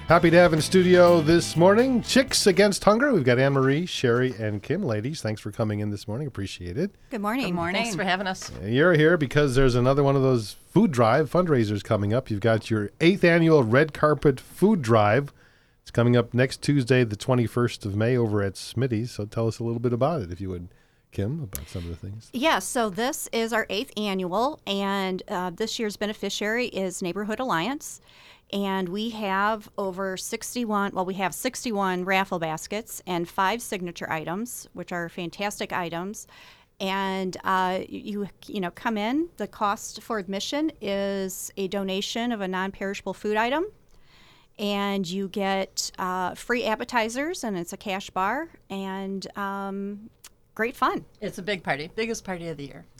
Happy to have in studio this morning Chicks Against Hunger. We've got Anne-Marie, Sherry, and Kim. Ladies, thanks for coming in this morning. Appreciate it. Good morning. Good morning. Thanks for having us. You're here because there's another one of those food drive fundraisers coming up. You've got your 8th annual Red Carpet Food Drive. It's coming up next Tuesday, the 21st of May over at Smitty's. So tell us a little bit about it, if you would, Kim, about some of the things. Yeah, so this is our 8th annual, and this year's beneficiary is Neighborhood Alliance. And we have we have 61 raffle baskets and 5 signature items, which are fantastic items. And you come in. The cost for admission is a donation of a non-perishable food item, and you get free appetizers, and it's a cash bar, and great fun. It's a big party, biggest party of the year.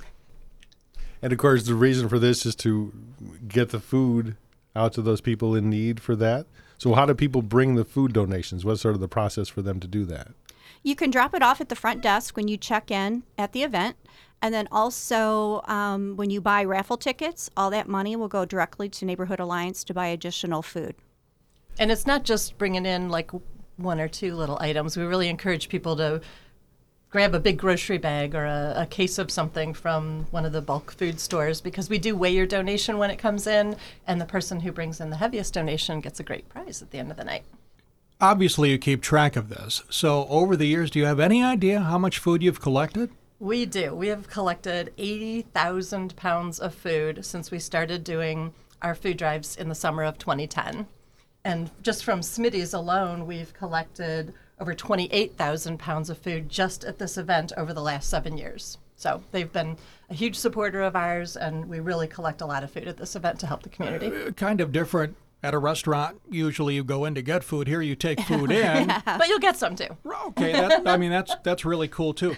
And of course, the reason for this is to get the food out to those people in need for that. So how do people bring the food donations? What's sort of the process for them to do that? You can drop it off at the front desk when you check in at the event. And then also when you buy raffle tickets, all that money will go directly to Neighborhood Alliance to buy additional food. And it's not just bringing in like 1 or 2 little items. We really encourage people to grab a big grocery bag or a case of something from one of the bulk food stores, because we do weigh your donation when it comes in, and the person who brings in the heaviest donation gets a great prize at the end of the night. Obviously, you keep track of this. So over the years, do you have any idea how much food you've collected? We do. We have collected 80,000 pounds of food since we started doing our food drives in the summer of 2010. And just from Smitty's alone, we've collected over 28,000 pounds of food just at this event over the last 7 years. So they've been a huge supporter of ours, and we really collect a lot of food at this event to help the community. Kind of different at a restaurant. Usually you go in to get food. Here you take food in. But you'll get some too. Okay, that's really cool too.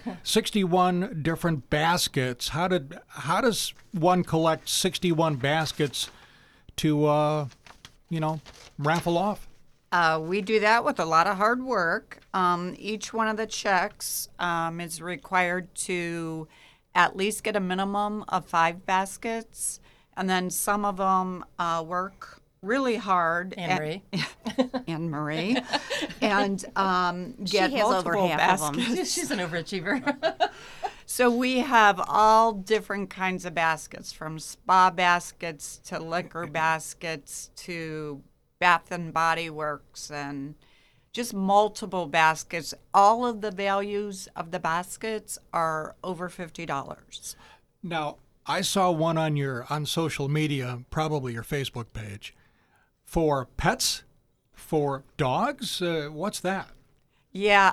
61 different baskets. How does one collect 61 baskets to raffle off? We do that with a lot of hard work. Each one of the checks is required to at least get a minimum of 5 baskets. And then some of them work really hard. Anne-Marie. Anne-Marie. And get She has over multiple half of them. baskets. She's an overachiever. So we have all different kinds of baskets, from spa baskets to liquor baskets to Bath and Body Works, and just multiple baskets. All of the values of the baskets are over $50. Now, I saw one on social media, probably your Facebook page, for pets, for dogs. What's that? Yeah,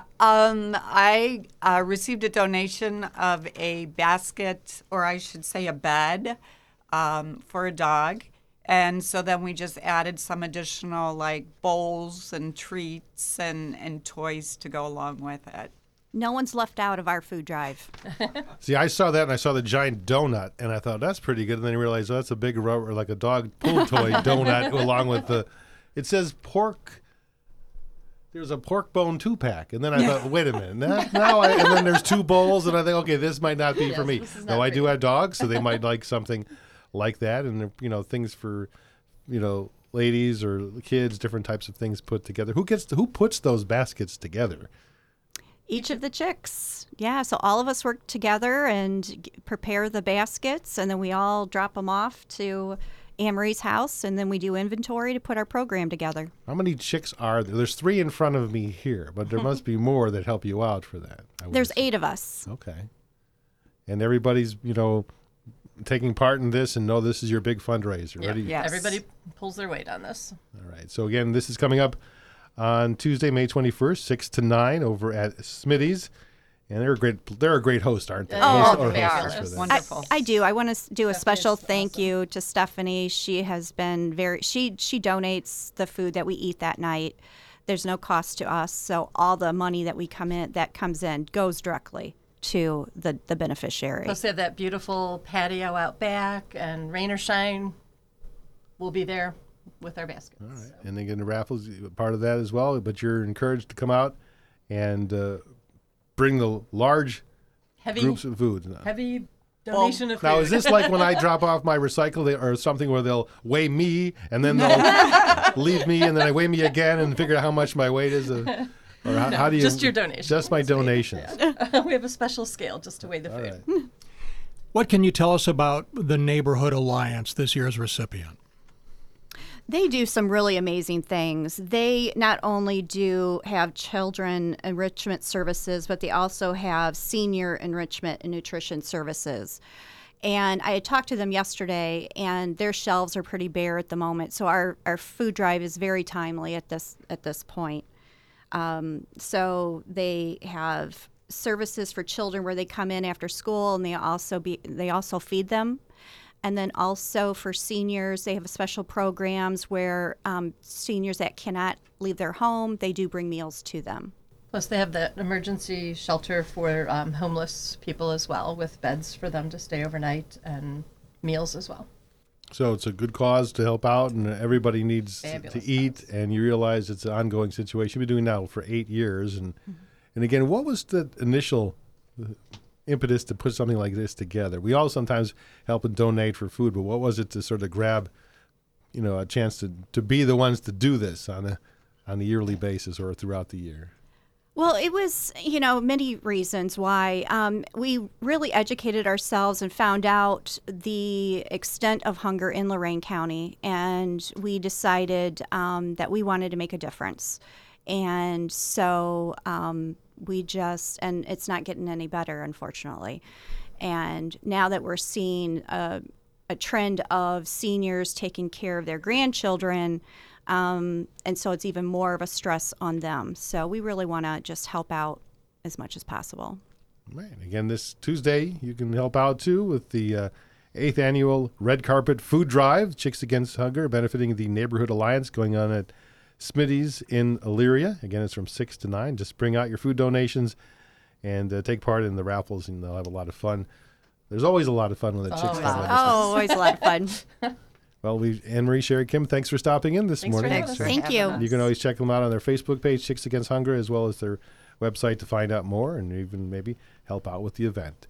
I received a donation of a basket, or I should say a bed, for a dog. And so then we just added some additional like bowls and treats and toys to go along with it. No one's left out of our food drive. See, I saw that, and I saw the giant donut, and I thought, that's pretty good. And then I realized, that's a big rubber, like a dog pull toy donut, along with it says pork. There's a pork bone 2-pack. And then I thought, wait a minute. And then there's 2 bowls, and I think, okay, this might not be for me. No, I do have dogs, so they might like something like that. And, things for, ladies or kids, different types of things put together. Who puts those baskets together? Each of the chicks. Yeah, so all of us work together and prepare the baskets, and then we all drop them off to Anne-Marie's house, and then we do inventory to put our program together. How many chicks are there? There's 3 in front of me here, but there must be more that help you out for that. There's 8 of us. Okay. And everybody's, taking part in this and know this is your big fundraiser. Yeah. Ready? Yes. Everybody pulls their weight on this. All right. So again, this is coming up on Tuesday, May 21st, 6 to 9 over at Smitty's. And they're a great host, aren't they? Oh, they are. Hostess for that. Wonderful. I do. I want to do a special Stephanie's thank awesome. you to Stephanie. She has been she donates the food that we eat that night. There's no cost to us, so all the money that comes in goes directly to the beneficiary. Plus, they have that beautiful patio out back, and rain or shine, we'll be there with our baskets. All right. And again, the raffles part of that as well. But you're encouraged to come out and bring the large Heavy, groups of food. heavy Donation of food. Now, is this like when I drop off my recycle or something where they'll weigh me and then they'll leave me and then I weigh me again and figure out how much my weight is? Or how do you? just your donation. Just my donations. We have a special scale just to weigh the All food. right. What can you tell us about the Neighborhood Alliance, this year's recipient? They do some really amazing things. They not only do have children enrichment services, but they also have senior enrichment and nutrition services. And I had talked to them yesterday, and their shelves are pretty bare at the moment. So our food drive is very timely at this point. So they have services for children where they come in after school, and they also feed them. And then also for seniors, they have special programs where seniors that cannot leave their home, they do bring meals to them. Plus, they have the emergency shelter for homeless people as well, with beds for them to stay overnight and meals as well. So it's a good cause to help out, and everybody needs Fabulous to eat. cause. And you realize it's an ongoing situation. You've been doing now for 8 years, and again, what was the initial impetus to put something like this together? We all sometimes help and donate for food, but what was it to sort of grab, a chance to be the ones to do this on a yearly basis or throughout the year? Well, it was, many reasons why. We really educated ourselves and found out the extent of hunger in Lorain County, and we decided that we wanted to make a difference. And so and it's not getting any better, unfortunately. And now that we're seeing a trend of seniors taking care of their grandchildren, and so it's even more of a stress on them. So we really want to just help out as much as possible. Right. Again, this Tuesday, you can help out too with the 8th annual Red Carpet Food Drive, Chicks Against Hunger, benefiting the Neighborhood Alliance, going on at Smitty's in Elyria. Again, it's from 6 to 9. Just bring out your food donations and take part in the raffles, and they'll have a lot of fun. There's always a lot of fun when the chicks come with us. Oh, always a lot of fun. Well, Anne Marie, Sherry, Kim, thanks for stopping in this Thanks for morning. having us. Thank you. You can always check them out on their Facebook page, Chicks Against Hunger, as well as their website to find out more and even maybe help out with the event.